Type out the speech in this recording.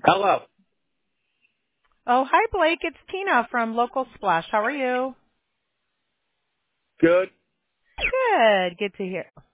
Hello. Oh, hi, Blake. It's Tina from Local Splash. How are you? Good. Good. Good to hear.